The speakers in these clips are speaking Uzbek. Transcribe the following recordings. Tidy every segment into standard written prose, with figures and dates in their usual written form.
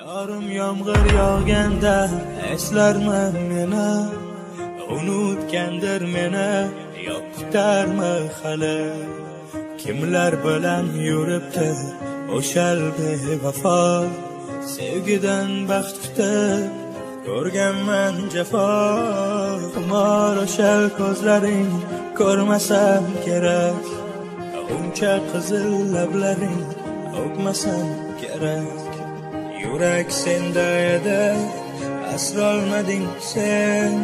Yorim yomg'ir yog'ganda eslarman meni, unutgandir meni, yo'q kutarmi hali. Kimlar bilan yuribdi o'shal bevafo, sevgidan baxt kutib ko'rganman jafo. Xumor o'shal ko'zlaring ko'rmasam kerak, uncha qizil lablaring o'pmasam kerak. Yurak senda edi, asrolmading sen.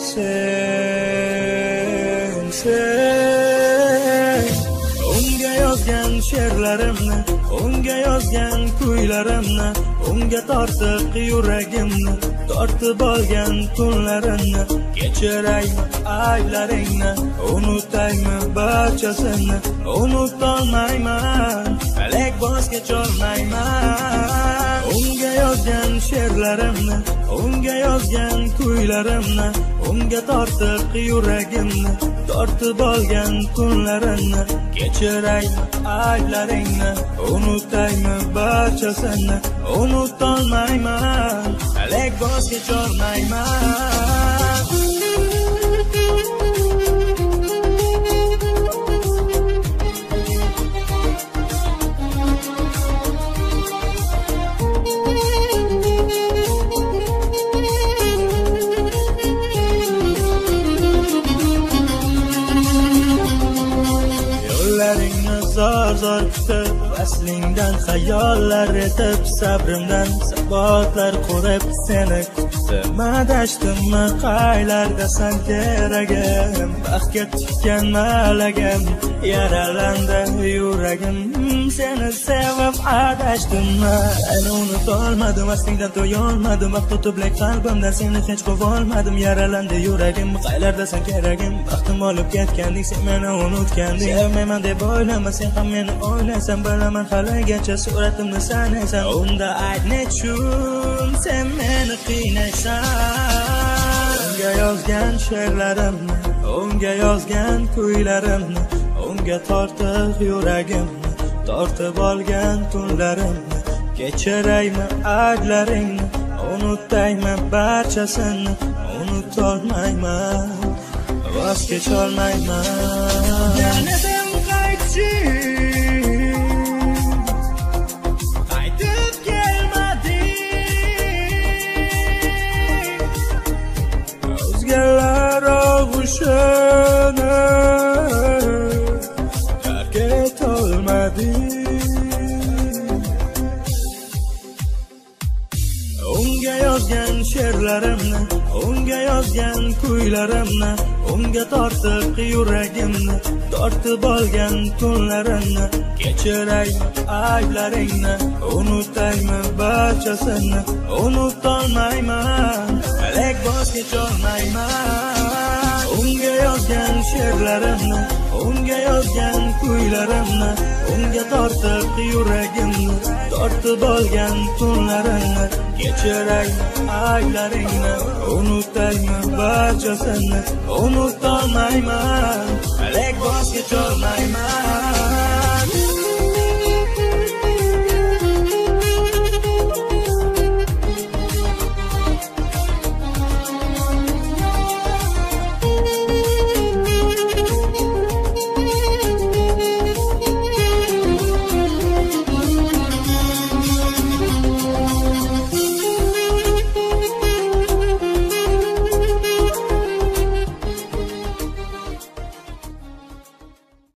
Unga yozgan she'rlarimni, unga yozgan kuylarimni, unga tortiq yuragimni, tortib olgan tunlarimni. Kechiraymi ayblaringni, unutaymi barchasini, unutolmayman, lek voz kecholmayman. Unga yozgan she'rlarimni, unga yozgan kuylarimni, unga tortiq yuragimni, tortib olgan tunlarimni. Kechiraymi ayblaringni, unutaymi barchasini, unutolmayman, lek voz kecholmayman. Zor kutib, vaslingdan xayollar etib, sabrimdan sabotlar qurib seni kutdim. Adashdimmi qaylardasan keragim, baxtga tikkan malagim, yaralandi yuragim. Seni sevib adashdimmi, seni unutolmadim, vaslingdan to'yolmadim, vaqt o'tib qalbimdan seni hech qo'volmadim. Yaralandi yuragim, qaylardasan keragim, baxtim olib ketganding, sen meni unutganding. Sevmayman deb o'ylama, sen ham meni o'ylaysan, bilaman haligacha suratimni sanaysan. Unda ayt nechun sen meni qiynaysan. Unga yozgan she'rlarimni, unga yozgan kuylarimni, unga tortiq yuragimni, tortib olgan tunlarimni. Kechiraymi ayblaringni, unutaymi barchasini, unutolmayman, voz kecholmayman. Janadim qaytchi, qaytib kelmading, o'zgalar og'ushini tark etolmading. Unga yozgan she'rlarimni, unga yozgan kuylarimni, unga tortiq yuragimni, tortib olgan tunlarimni. Kechiraymi ayblaringni, unutaymi barchasini, unutolmayman, lek voz kecholmayman. Unga yozgan she'rlarimni, unga yozgan kuylarimni, unga tortiq yuragimni, tortib olgan tunlarimni. Kechiraymi ayblaringni, unutaymi barchasini, unutolmayman, lek voz kecholmayman.